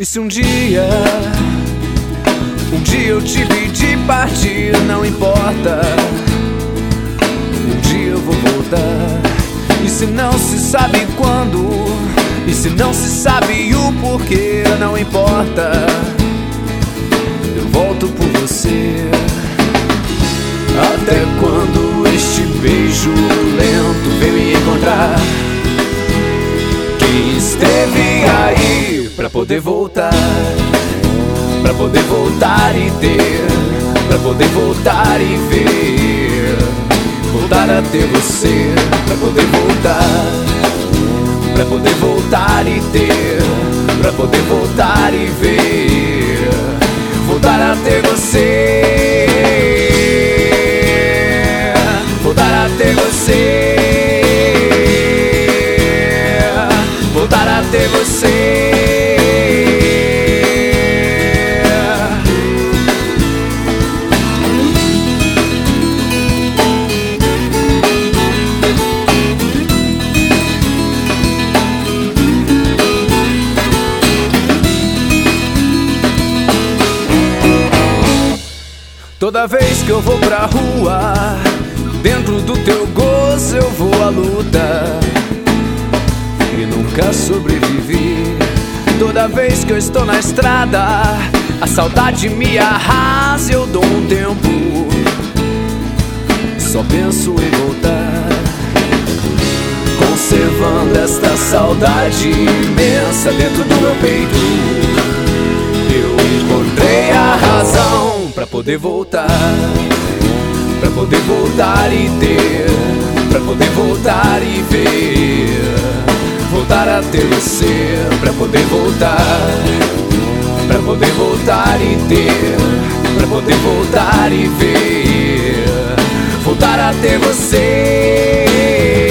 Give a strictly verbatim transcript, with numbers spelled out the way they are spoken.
E se um dia, um dia eu te pedir partir, não importa, um dia eu vou voltar. E se não se sabe quando, e se não se sabe o porquê, não importa, eu volto por você. Até quando este beijo lento veio me encontrar? Quem esteve aí pra poder voltar, pra poder voltar e ter, pra poder voltar e ver, voltar a ter você, pra poder voltar, pra poder voltar e ter, pra poder voltar e ver, voltar a ter você, voltar a ter você, voltar a ter você. Toda vez que eu vou pra rua, dentro do teu gozo eu vou à luta e nunca sobrevivi. Toda vez que eu estou na estrada, a saudade me arrasa, eu dou um tempo, só penso em voltar, conservando esta saudade imensa dentro do meu peito. Eu encontrei a razão pra poder voltar, pra poder voltar e ter, pra poder voltar e ver, voltar a ter você, pra poder voltar, pra poder voltar e ter, pra poder voltar e ver, voltar a ter você.